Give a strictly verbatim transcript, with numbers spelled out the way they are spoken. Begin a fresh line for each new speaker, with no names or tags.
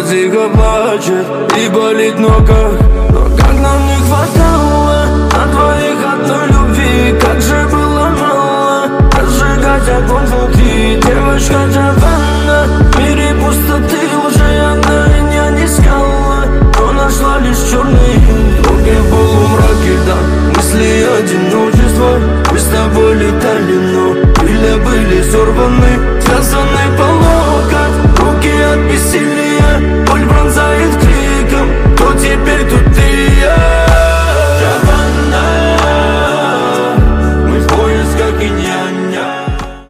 тихо плачет и болит, но как? Но как нам не хватало на двоих одной любви? Как же было мало разжигать огонь внутри. Девочка Джованна, в мире пусто.